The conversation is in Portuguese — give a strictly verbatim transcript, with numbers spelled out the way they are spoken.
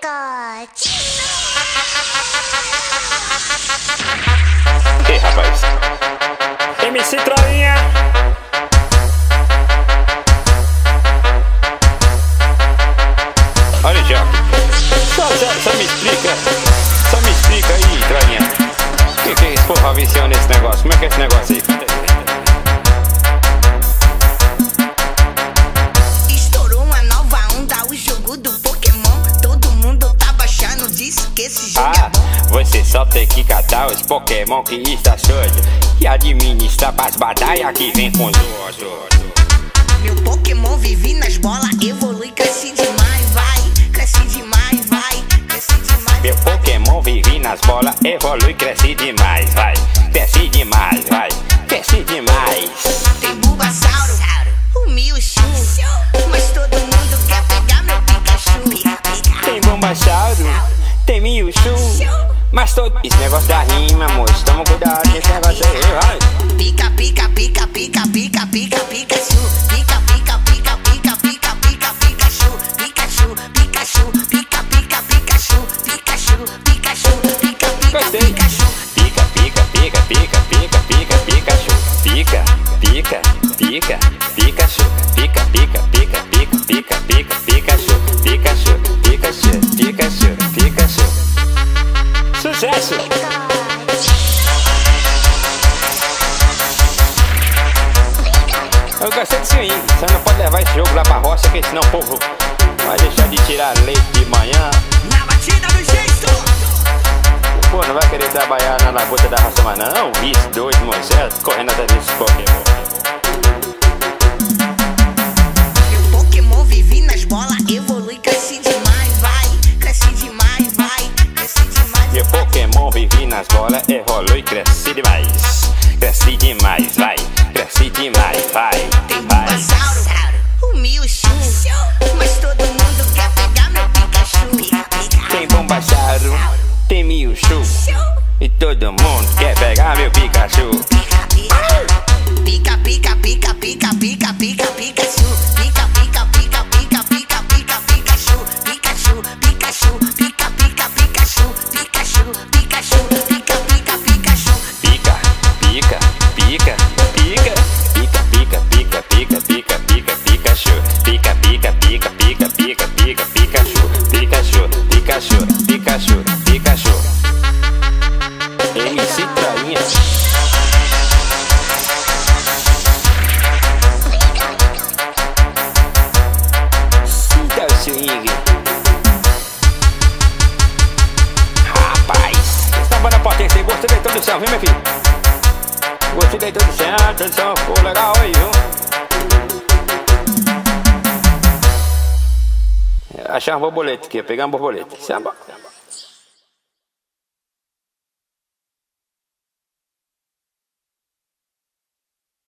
Decote. Ei, rapaz. M C Troinha. Olha, João. Só, só, só me explica. Só me explica aí, Troinha. O que, que é esse porra viciando nesse negócio? Como é que é esse negócio aí? Estourou uma nova onda, o jogo do Pokémon. Todo mundo tá baixando, disse que esse jogo Ah, é bom. você só tem que catar os Pokémon que está solto e administrar pras batalhas que vem com os outros. Meu Pokémon vive nas bolas, evolui, cresce demais, vai. Cresce demais, vai. Cresce demais. Meu Pokémon vive nas bolas, evolui, cresce demais, vai. Cresce demais, vai. Cresce demais. Tem Bulbasauro, o Mewtwo, mas todo mundo quer pegar meu Pikachu. Tem Bulbasauro, tem Mewtwo, mas todo... Esse negócio da rima, moço, toma cuidado com esse negócio aí, vai. Pica, pica, pica, pica, pica, pica, Pikachu. Pica, pica, pica, pica, pica, pica, Pikachu. Pikachu, Pikachu, pica, pica, Pikachu. Pikachu, Pikachu, pica, pica, Gostei. Pikachu. Pica, pica, pica, pica, pica, pica, Pikachu. Pica, pica, pica, Pikachu. Pica, pica, pica, pica, pica, pica, Pikachu. Pikachu, Pikachu, Pikachu, Pikachu. Sucesso! Eu gostei disso aí. Você não pode levar esse jogo lá pra roça, que senão o povo vai deixar de tirar leite de manhã. Na batida do jeito. Pô, não vai querer trabalhar na labuta da raça mais não. Isso, dois, Moisés, correndo atrás desses Pokémon. Meu Pokémon vive nas bolas, evolui, cresce demais, vai. Cresce demais, vai. Cresce demais. Meu Pokémon vive nas bolas, evolui, cresce demais. Cresce demais, vai. Cresce demais, vai. Tem Vai. Bulbasauro, o Mewtwo, mas todo mundo quer pegar meu Pikachu. Tem Bulbasauro, tem Mewtwo, e todo mundo quer pegar meu Pikachu. Pica, pica, pica, pica, pica, pica, pica, Pikachu. Pica, pica, pica, pica, pica, pica, Pikachu. Pikachu, Pikachu, pica, pica, Pikachu. Pikachu, Pikachu, pica, pica, Pikachu. Pica, pica, pica, pica. Pica, pica, pica, pica, pica, pica, Pikachu. Pica, pica, pica, pica, pica, pica, Pikachu. Pikachu, Pikachu, Pikachu, Pikachu. M C Troinha. Sinta o swing. Rapaz, essa banda potência aí, gostei da introdução, viu, meu filho? Gostei da introdução, a introdução ficou legal aí, viu? Achar uma borboleta aqui, pegar uma borboleta. Isso é uma...